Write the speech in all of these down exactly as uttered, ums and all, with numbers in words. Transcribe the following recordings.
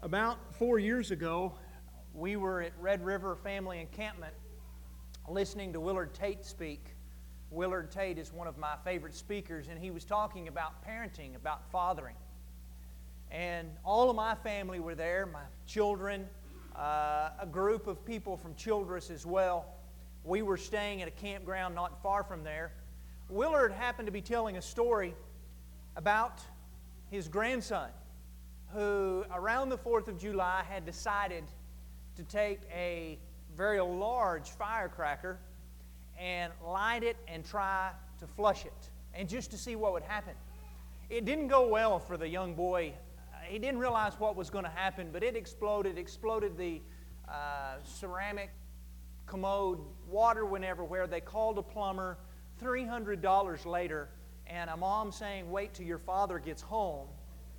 About four years ago, we were at Red River Family Encampment listening to Willard Tate speak. Willard Tate is one of my favorite speakers, and he was talking about parenting, about fathering. And all of my family were there, my children, uh, a group of people from Childress as well. We were staying at a campground not far from there. Willard happened to be telling a story about his grandson, who around the fourth of July had decided to take a very large firecracker and light it and try to flush it, and just to see what would happen. It didn't go well for the young boy. He didn't realize what was going to happen, but it exploded, exploded the uh, ceramic commode. Water went everywhere. They called a plumber. three hundred dollars later, and a mom saying, "Wait till your father gets home."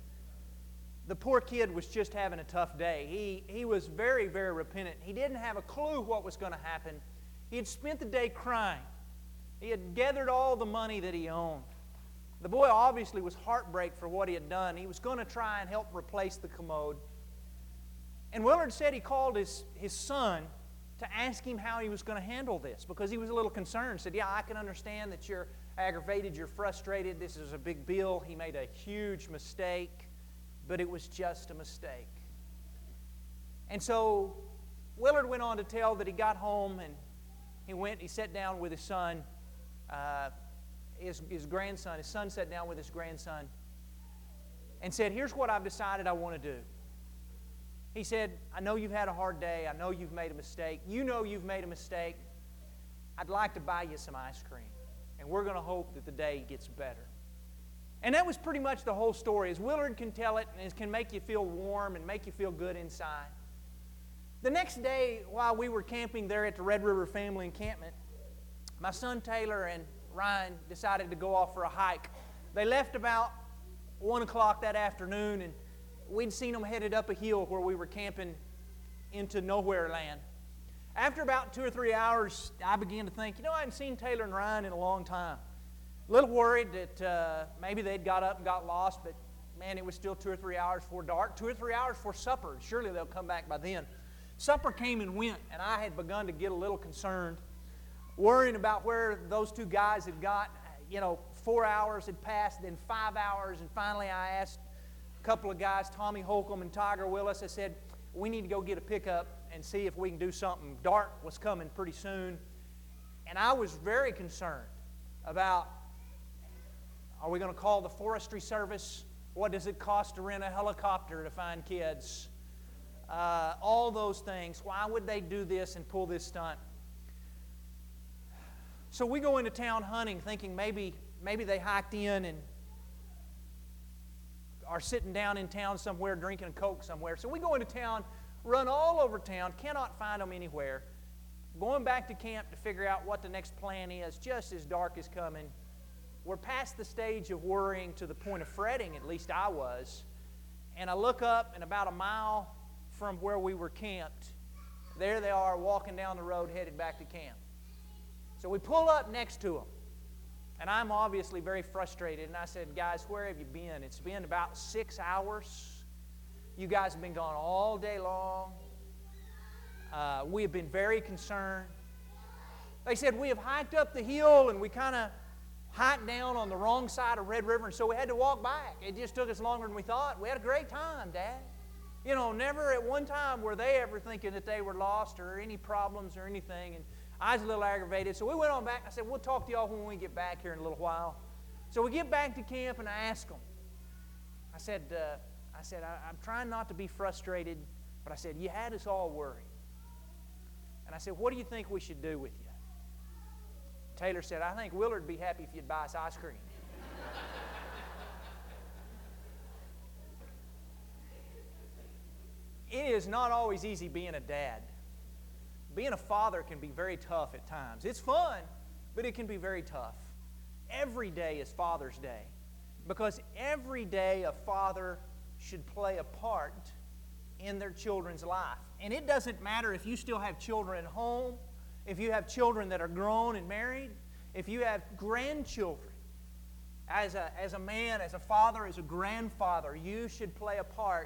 The poor kid was just having a tough day. He, he was very, very repentant. He didn't have a clue what was going to happen. He had spent the day crying. He had gathered all the money that he owned. The boy obviously was heartbroken for what he had done. He was going to try and help replace the commode. And Willard said he called his, his son to ask him how he was going to handle this, because he was a little concerned. He said, "Yeah, I can understand that you're aggravated, you're frustrated. This is a big bill. He made a huge mistake. But it was just a mistake." And so Willard went on to tell that he got home and he went, he sat down with his son, uh, his, his grandson. His son sat down with his grandson and said, "Here's what I've decided I want to do." He said, "I know you've had a hard day. I know you've made a mistake. You know you've made a mistake. I'd like to buy you some ice cream. And we're going to hope that the day gets better." And that was pretty much the whole story. As Willard can tell it, and it can make you feel warm and make you feel good inside. The next day, while we were camping there at the Red River Family Encampment, my son Taylor and Ryan decided to go off for a hike. They left about one o'clock that afternoon, and we'd seen them headed up a hill where we were camping into nowhere land. After about two or three hours, I began to think, you know, I hadn't seen Taylor and Ryan in a long time. A little worried that uh, maybe they'd got up and got lost, but man, it was still two or three hours before dark, two or three hours before supper. Surely they'll come back by then. Supper came and went, and I had begun to get a little concerned, worrying about where those two guys had got. You know, four hours had passed, then five hours, and finally I asked a couple of guys, Tommy Holcomb and Tiger Willis, I said, "We need to go get a pickup and see if we can do something." Dark was coming pretty soon, and I was very concerned about, are we going to call the Forestry Service? What does it cost to rent a helicopter to find kids? Uh, all those things. Why would they do this and pull this stunt? So we go into town hunting thinking maybe, maybe they hiked in and are sitting down in town somewhere drinking a Coke somewhere. So we go into town, run all over town, cannot find them anywhere. Going back to camp to figure out what the next plan is, just as dark is coming. We're past the stage of worrying to the point of fretting, at least I was. And I look up, and about a mile from where we were camped, there they are walking down the road headed back to camp. So we pull up next to them. And I'm obviously very frustrated. And I said, "Guys, where have you been? It's been about six hours. You guys have been gone all day long. Uh, we have been very concerned." They said, "We have hiked up the hill and we kind of hiked down on the wrong side of Red River, and so we had to walk back. It just took us longer than we thought. We had a great time, Dad." You know, never at one time were they ever thinking that they were lost or any problems or anything. And I was a little aggravated. So we went on back. I said, "We'll talk to y'all when we get back here in a little while." So we get back to camp, and I asked them. I said, uh, I said, I, I'm trying not to be frustrated, but I said, "You had us all worried." And I said, "What do you think we should do with you?" Taylor said, "I think Willard would be happy if you'd buy us ice cream." It is not always easy being a dad. Being a father can be very tough at times. It's fun, but it can be very tough. Every day is Father's Day, because every day a father should play a part in their children's life. And it doesn't matter if you still have children at home, if you have children that are grown and married, if you have grandchildren. As a, as a man, as a father, as a grandfather, you should play a part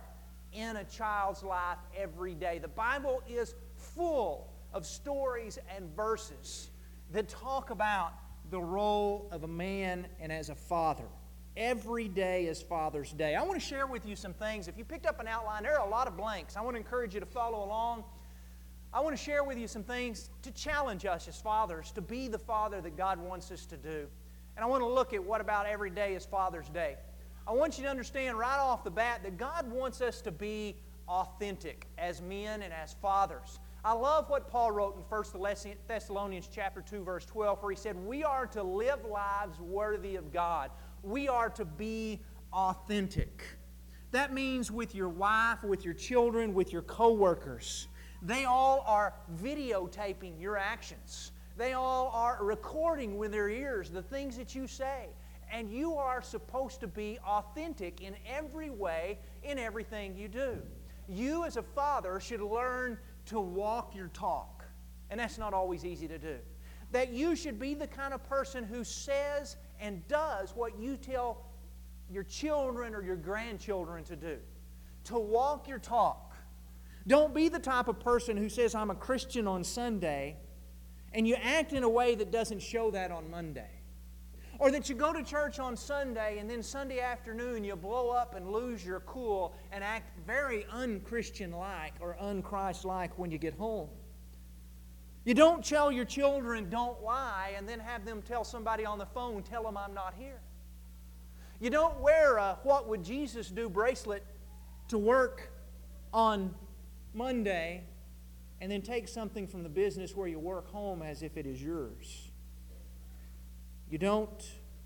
in a child's life every day. The Bible is full of stories and verses that talk about the role of a man and as a father. Every day is Father's Day. I want to share with you some things. If you picked up an outline, there are a lot of blanks. I want to encourage you to follow along. I want to share with you some things to challenge us as fathers to be the father that God wants us to do. And I want to look at what about every day is Father's Day. I want you to understand right off the bat that God wants us to be authentic as men and as fathers. I love what Paul wrote in First Thessalonians chapter two, verse twelve, where he said, we are to live lives worthy of God. We are to be authentic. That means with your wife, with your children, with your co-workers. They all are videotaping your actions. They all are recording with their ears the things that you say. And you are supposed to be authentic in every way, in everything you do. You as a father should learn to walk your talk. And that's not always easy to do. That you should be the kind of person who says and does what you tell your children or your grandchildren to do. To walk your talk. Don't be the type of person who says, I'm a Christian on Sunday, and you act in a way that doesn't show that on Monday. Or that you go to church on Sunday, and then Sunday afternoon you blow up and lose your cool and act very un-Christian-like or un-Christ-like when you get home. You don't tell your children, don't lie, and then have them tell somebody on the phone, tell them I'm not here. You don't wear a What Would Jesus Do bracelet to work on Monday and then take something from the business where you work home as if it is yours. You don't,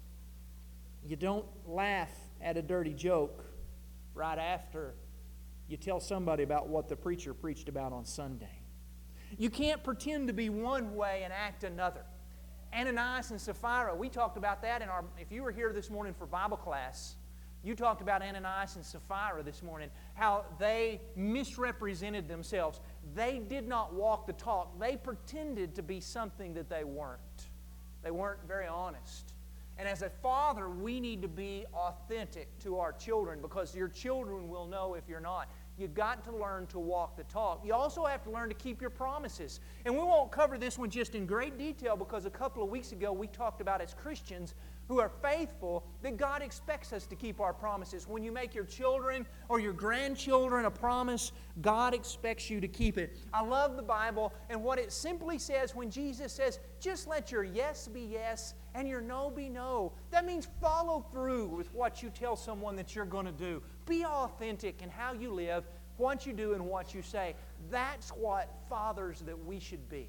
you don't laugh at a dirty joke right after you tell somebody about what the preacher preached about on Sunday. You can't pretend to be one way and act another. Ananias and Sapphira, we talked about that in our, if you were here this morning for Bible class, you talked about Ananias and Sapphira this morning, how they misrepresented themselves. They did not walk the talk. They pretended to be something that they weren't. They weren't very honest. And as a father, we need to be authentic to our children because your children will know if you're not. You've got to learn to walk the talk. You also have to learn to keep your promises. And we won't cover this one just in great detail because a couple of weeks ago we talked about as Christians who are faithful that God expects us to keep our promises. When you make your children or your grandchildren a promise, God expects you to keep it. I love the Bible and what it simply says when Jesus says, just let your yes be yes and your no be no. That means follow through with what you tell someone that you're going to do. Be authentic in how you live, what you do, and what you say. That's what fathers that we should be.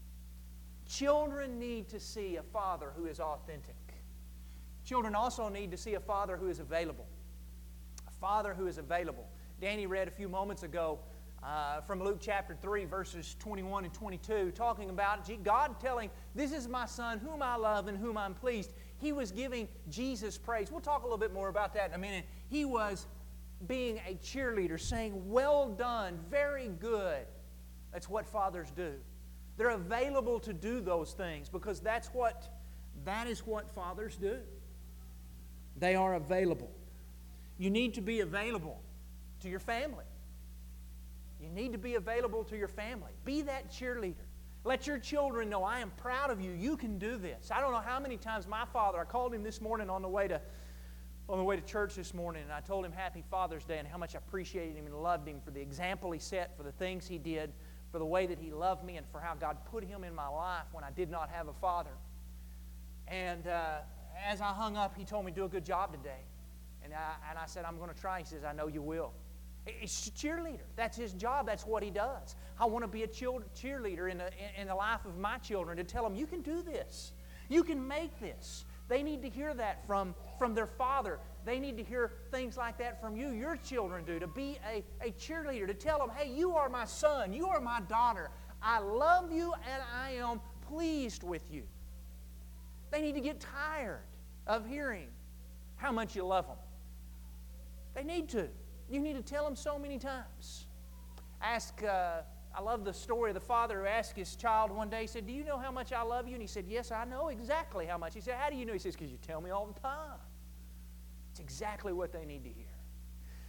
Children need to see a father who is authentic. Children also need to see a father who is available. A father who is available. Danny read a few moments ago uh, from Luke chapter three, verses twenty-one and twenty-two, talking about God telling, this is my son whom I love and whom I'm pleased. He was giving Jesus praise. We'll talk a little bit more about that in a minute. He was being a cheerleader, saying, well done, very good. That's what fathers do. They're available to do those things because that's what, that is what fathers do. They are available. You need to be available to your family. You need to be available to your family. Be that cheerleader. Let your children know, I am proud of you. You can do this. I don't know how many times my father, I called him this morning on the way to on the way to church this morning, and I told him Happy Father's Day and how much I appreciated him and loved him for the example he set, for the things he did, for the way that he loved me, and for how God put him in my life when I did not have a father. And uh, as I hung up, he told me, do a good job today. And I, and I said, I'm going to try. He says, I know you will. It's a cheerleader. That's his job. That's what he does. I want to be a cheerleader in the, in the life of my children to tell them, you can do this. You can make this. They need to hear that from, from their father. They need to hear things like that from you. Your children do. To be a, a cheerleader. To tell them, hey, you are my son. You are my daughter. I love you and I am pleased with you. They need to get tired of hearing how much you love them. They need to. You need to tell them so many times. Ask, uh, I love the story of the father who asked his child one day, he said, do you know how much I love you? And he said, yes, I know exactly how much. He said, how do you know? He says, because you tell me all the time. It's exactly what they need to hear.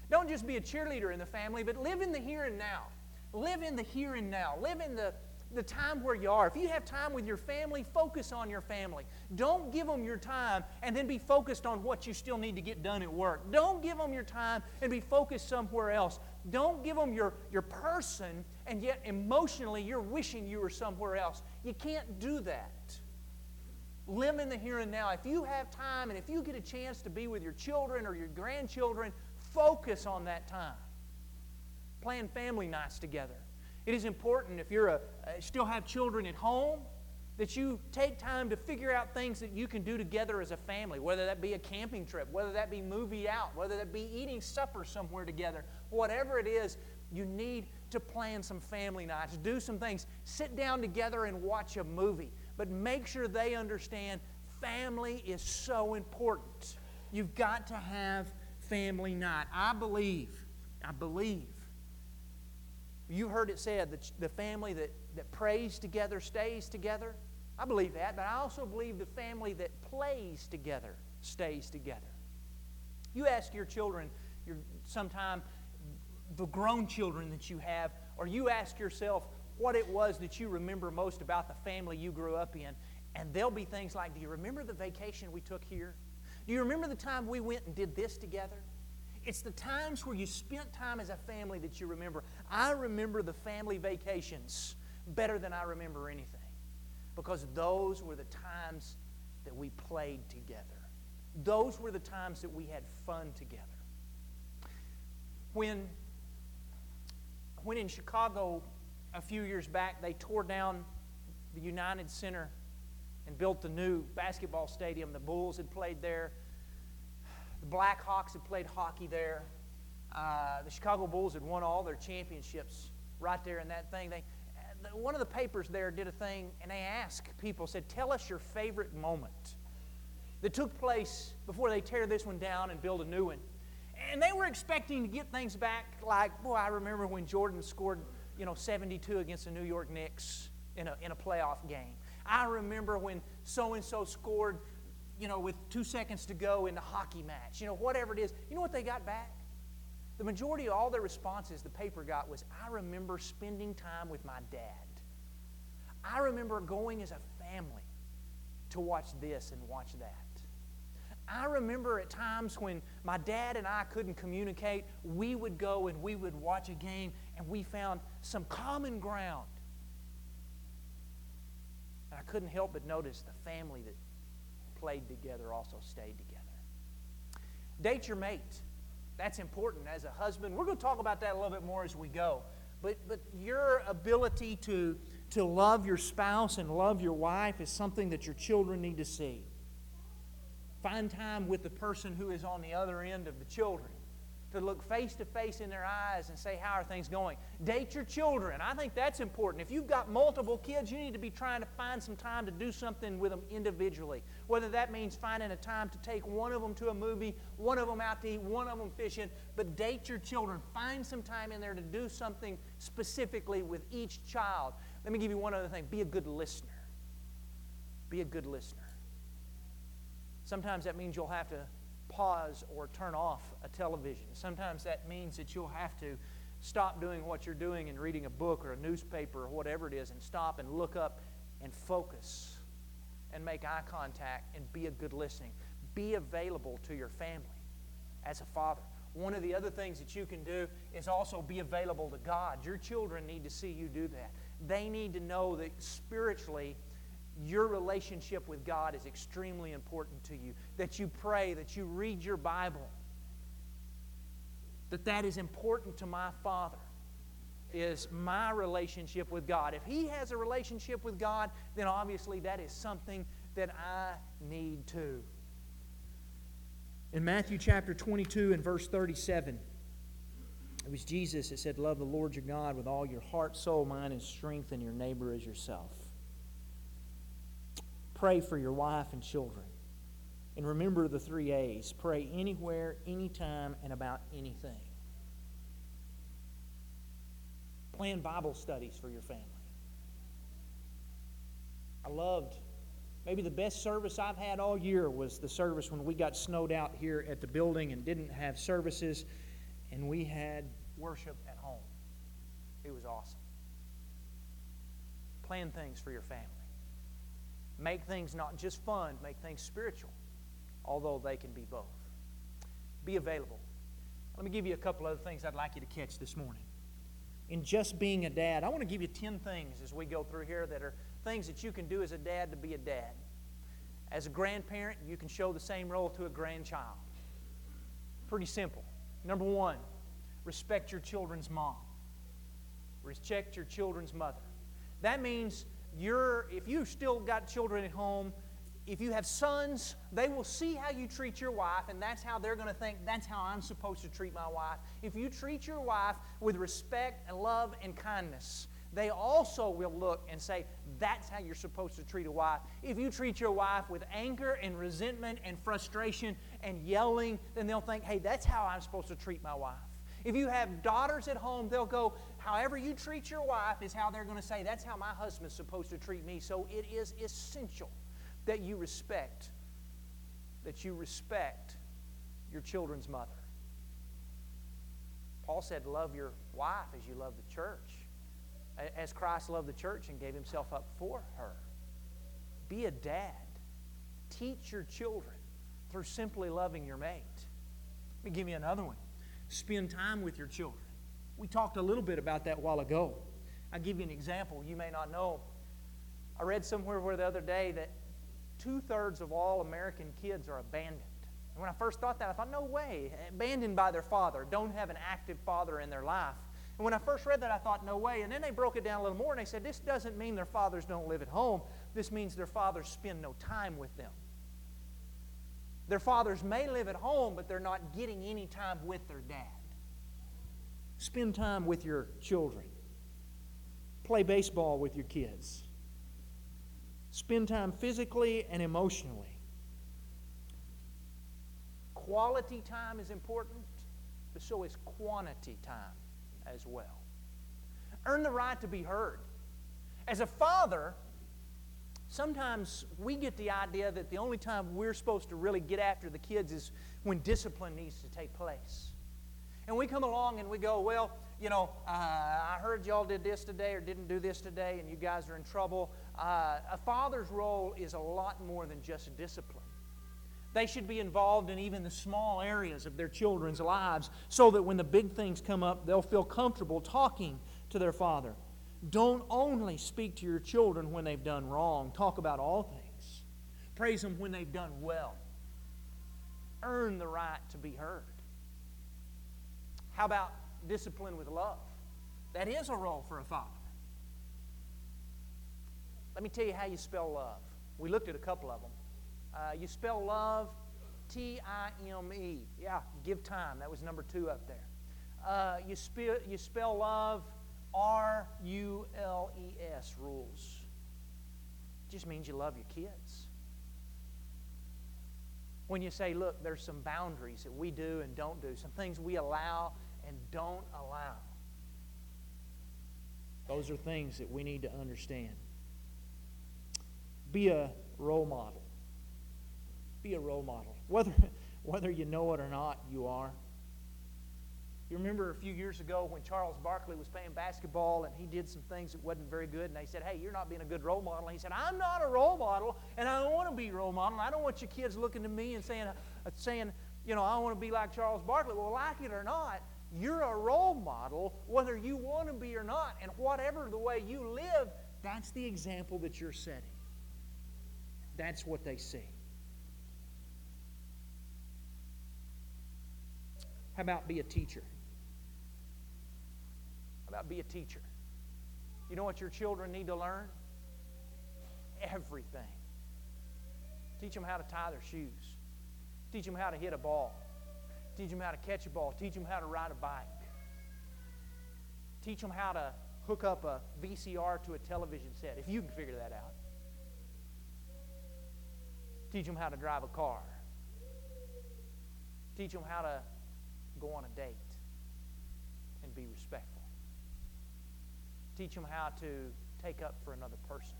Don't just be a cheerleader in the family, but live in the here and now. Live in the here and now. Live in the, the time where you are. If you have time with your family, focus on your family. Don't give them your time and then be focused on what you still need to get done at work. Don't give them your time and be focused somewhere else. Don't give them your, your person and yet emotionally you're wishing you were somewhere else. You can't do that. Live in the here and now. If you have time and if you get a chance to be with your children or your grandchildren, focus on that time. Plan family nights together. It is important if you're a, uh, still have children at home that you take time to figure out things that you can do together as a family, whether that be a camping trip, whether that be movie out, whether that be eating supper somewhere together. Whatever it is, you need to plan some family nights, do some things. Sit down together and watch a movie, but make sure they understand family is so important. You've got to have family night. I believe, I believe, you heard it said that the family that, that prays together stays together. I believe that, but I also believe the family that plays together stays together. You ask your children, your sometime the grown children that you have, or you ask yourself what it was that you remember most about the family you grew up in, and there'll be things like, do you remember the vacation we took here? Do you remember the time we went and did this together? It's the times where you spent time as a family that you remember. I remember the family vacations better than I remember anything, because those were the times that we played together. Those were the times that we had fun together. When, when in Chicago a few years back, they tore down the United Center and built the new basketball stadium. The Bulls had played there. The Blackhawks had played hockey there. Uh, the Chicago Bulls had won all their championships right there in that thing. They, one of the papers there did a thing, and they asked people, said, tell us your favorite moment that took place before they tear this one down and build a new one. And they were expecting to get things back like, boy, I remember when Jordan scored, you know, seventy-two against the New York Knicks in a, in a playoff game. I remember when so-and-so scored, you know, with two seconds to go in the hockey match. You know, whatever it is. You know what they got back? The majority of all their responses the paper got was, I remember spending time with my dad. I remember going as a family to watch this and watch that. I remember at times when my dad and I couldn't communicate, we would go and we would watch a game and we found some common ground. And I couldn't help but notice the family that played together also stayed together. Date your mate. That's important as a husband. We're going to talk about that a little bit more as we go. But, but your ability to, to love your spouse and love your wife is something that your children need to see. Find time with the person who is on the other end of the children to look face to face in their eyes and say, how are things going? Date your children. I think that's important. If you've got multiple kids, you need to be trying to find some time to do something with them individually. Whether that means finding a time to take one of them to a movie, one of them out to eat, one of them fishing, but date your children. Find some time in there to do something specifically with each child. Let me give you one other thing. Be a good listener. Be a good listener. Sometimes that means you'll have to pause or turn off a television. Sometimes that means that you'll have to stop doing what you're doing and reading a book or a newspaper or whatever it is and stop and look up and focus and make eye contact and be a good listening. Be available to your family as a father. One of the other things that you can do is also be available to God. Your children need to see you do that. They need to know that spiritually your relationship with God is extremely important to you. That you pray, that you read your Bible. That that is important to my Father, is my relationship with God. If He has a relationship with God, then obviously that is something that I need too. In Matthew chapter twenty-two and verse thirty-seven, it was Jesus that said, love the Lord your God with all your heart, soul, mind, and strength, and your neighbor as yourself. Pray for your wife and children. And remember the three A's. Pray anywhere, anytime, and about anything. Plan Bible studies for your family. I loved, maybe the best service I've had all year was the service when we got snowed out here at the building and didn't have services. and we had worship at home. It was awesome. Plan things for your family. Make things not just fun, make things spiritual, although they can be both. Be available. Let me give you a couple other things I'd like you to catch this morning. In just being a dad, I want to give you ten things as we go through here that are things that you can do as a dad to be a dad. As a grandparent, you can show the same role to a grandchild. Pretty simple. Number one, respect your children's mom. Respect your children's mother. That means you're, if you've still got children at home, if you have sons, they will see how you treat your wife, and that's how they're going to think, that's how I'm supposed to treat my wife. If you treat your wife with respect and love and kindness, they also will look and say, that's how you're supposed to treat a wife. If you treat your wife with anger and resentment and frustration and yelling, then they'll think, hey, that's how I'm supposed to treat my wife. If you have daughters at home, they'll go, however you treat your wife is how they're going to say, that's how my husband's supposed to treat me. So it is essential that you respect, that you respect your children's mother. Paul said, love your wife as you love the church, as Christ loved the church and gave Himself up for her. Be a dad. Teach your children through simply loving your mate. Let me give you another one. Spend time with your children. We talked a little bit about that a while ago. I'll give you an example you may not know. I read somewhere where the other day that two-thirds of all American kids are abandoned. And when I first thought that, I thought, no way. Abandoned by their father. Don't have an active father in their life. And when I first read that, I thought, no way. And then they broke it down a little more, and they said, this doesn't mean their fathers don't live at home. This means their fathers spend no time with them. Their fathers may live at home, but they're not getting any time with their dad. Spend time with your children. Play baseball with your kids. Spend time physically and emotionally. Quality time is important, but so is quantity time as well. Earn the right to be heard. As a father, sometimes we get the idea that the only time we're supposed to really get after the kids is when discipline needs to take place. And we come along and we go, well, you know, uh, I heard y'all did this today or didn't do this today and you guys are in trouble. Uh, a father's role is a lot more than just discipline. They should be involved in even the small areas of their children's lives so that when the big things come up, they'll feel comfortable talking to their father. Don't only speak to your children when they've done wrong. Talk about all things. Praise them when they've done well. Earn the right to be heard. How about discipline with love? That is a role for a father. Let me tell you how you spell love. We looked at a couple of them. Uh, you spell love T I M E. Yeah, give time. That was number two up there. Uh, you, spe- you spell love R U L E S, rules. It just means you love your kids. When you say, look, there's some boundaries that we do and don't do, some things we allow and don't allow. Those are things that we need to understand. Be a role model. Be a role model. Whether, whether you know it or not, you are. You remember a few years ago when Charles Barkley was playing basketball and he did some things that wasn't very good and they said, hey, you're not being a good role model. And he said, I'm not a role model and I don't want to be a role model. I don't want your kids looking to me and saying, uh, saying, you know, I want to be like Charles Barkley. Well, like it or not, you're a role model whether you want to be or not. And whatever the way you live, that's the example that you're setting. That's what they see. How about be a teacher? How about be a teacher? You know what your children need to learn? Everything. Teach them how to tie their shoes. Teach them how to hit a ball. Teach them how to catch a ball. Teach them how to ride a bike. Teach them how to hook up a V C R to a television set, if you can figure that out. Teach them how to drive a car. Teach them how to go on a date and be respectful. Teach them how to take up for another person.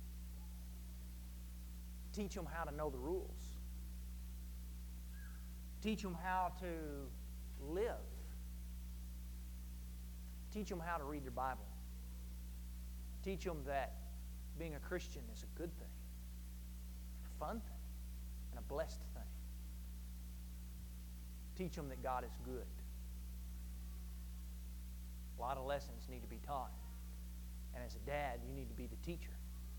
Teach them how to know the rules. Teach them how to live Teach them how to read their Bible. Teach them that being a Christian is a good thing, a fun thing, and a blessed thing. Teach them that God is good. A lot of lessons need to be taught. And as a dad, you need to be the teacher.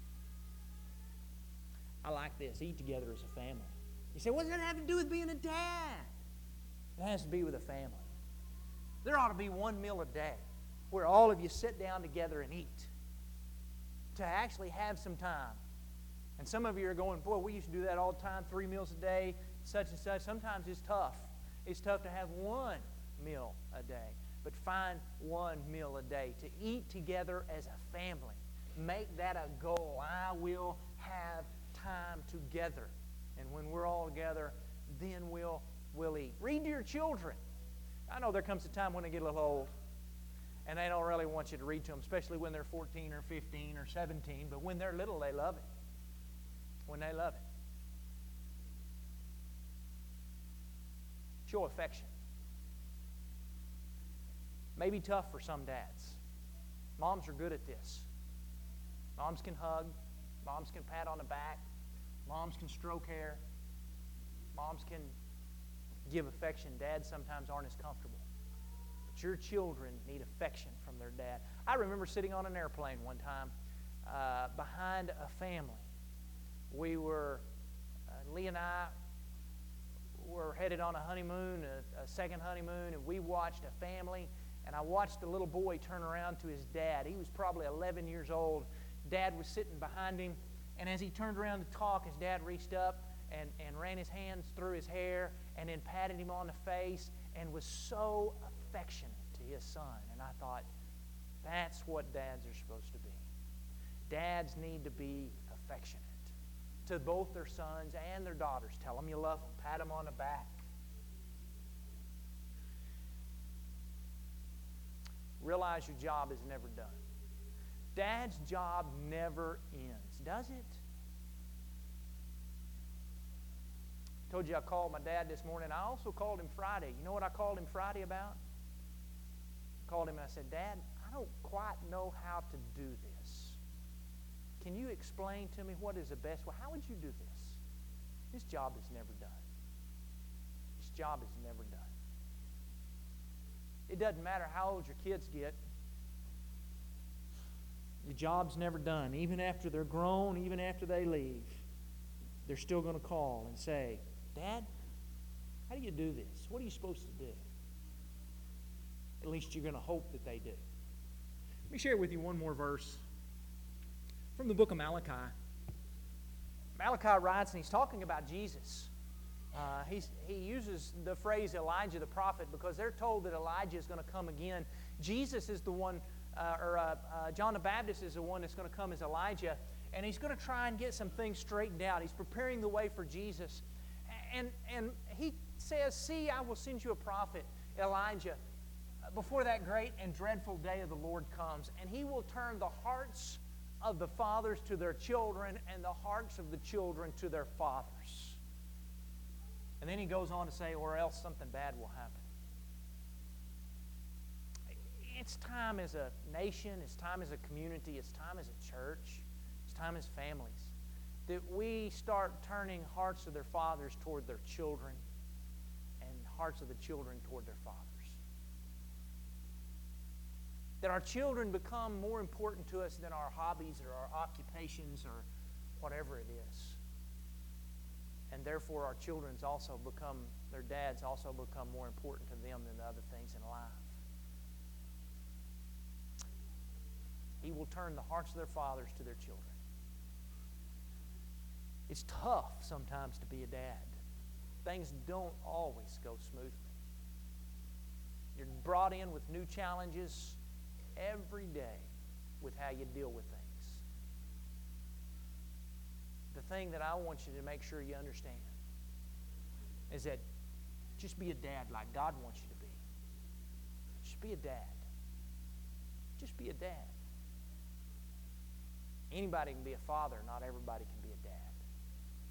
I like this. Eat together as a family. You say, what does that have to do with being a dad? It has to be with a family. There ought to be one meal a day where all of you sit down together and eat. To actually have some time. And some of you are going, boy, we used to do that all the time, three meals a day, such and such. Sometimes it's tough. It's tough to have one meal a day. But find one meal a day to eat together as a family. Make that a goal. I will have time together. And when we're all together, then we'll, we'll eat. Read to your children. I know there comes a time when they get a little old, and they don't really want you to read to them, especially when they're fourteen or fifteen or seventeen. But when they're little, they love it. When they love it. Show affection. May be tough for some dads. Moms are good at this. Moms can hug. Moms can pat on the back. Moms can stroke hair. Moms can give affection. Dads sometimes aren't as comfortable. But your children need affection from their dad. I remember sitting on an airplane one time uh, behind a family. We were, uh, Lee and I were headed on a honeymoon, a, a second honeymoon, and we watched a family. And I watched a little boy turn around to his dad. He was probably eleven years old. Dad was sitting behind him. And as he turned around to talk, his dad reached up and, and ran his hands through his hair and then patted him on the face and was so affectionate to his son. And I thought, that's what dads are supposed to be. Dads need to be affectionate to both their sons and their daughters. Tell them you love them. Pat them on the back. Realize your job is never done. Dad's job never ends, does it? I told you I called my dad this morning. I also called him Friday. You know what I called him Friday about? I called him and I said, Dad, I don't quite know how to do this. Can you explain to me what is the best way? How would you do this? This job is never done. This job is never done. It doesn't matter how old your kids get. Your job's never done. Even after they're grown, even after they leave, they're still going to call and say, Dad, how do you do this? What are you supposed to do? At least you're going to hope that they do. Let me share with you one more verse from the book of Malachi. Malachi writes, and he's talking about Jesus. Uh, he's, he uses the phrase Elijah the prophet because they're told that Elijah is going to come again. Jesus is the one, uh, or uh, uh, John the Baptist is the one that's going to come as Elijah, and he's going to try and get some things straightened out. He's preparing the way for Jesus. And, and he says, see, I will send you a prophet, Elijah, before that great and dreadful day of the Lord comes, and he will turn the hearts of the fathers to their children and the hearts of the children to their fathers. And then he goes on to say, or else something bad will happen. It's time as a nation, it's time as a community, it's time as a church, it's time as families that we start turning hearts of their fathers toward their children and hearts of the children toward their fathers. That our children become more important to us than our hobbies or our occupations or whatever it is. And therefore our children's also become, their dads also become more important to them than the other things in life. He will turn the hearts of their fathers to their children. It's tough sometimes to be a dad. Things don't always go smoothly. You're brought in with new challenges every day with how you deal with things. The thing that I want you to make sure you understand is that just be a dad like God wants you to be. Just be a dad. Just be a dad. Anybody can be a father, not everybody can be a dad.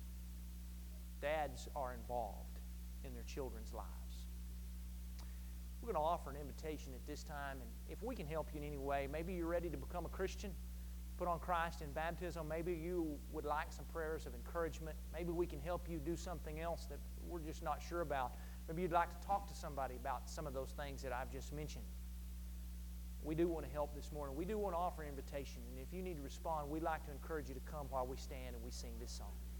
Dads are involved in their children's lives. We're going to offer an invitation at this time, and if we can help you in any way, maybe you're ready to become a Christian, put on Christ in baptism. Maybe you would like some prayers of encouragement. Maybe we can help you do something else that we're just not sure about. Maybe you'd like to talk to somebody about some of those things that I've just mentioned. We do want to help this morning. We do want to offer an invitation. And if you need to respond, we'd like to encourage you to come while we stand and we sing this song.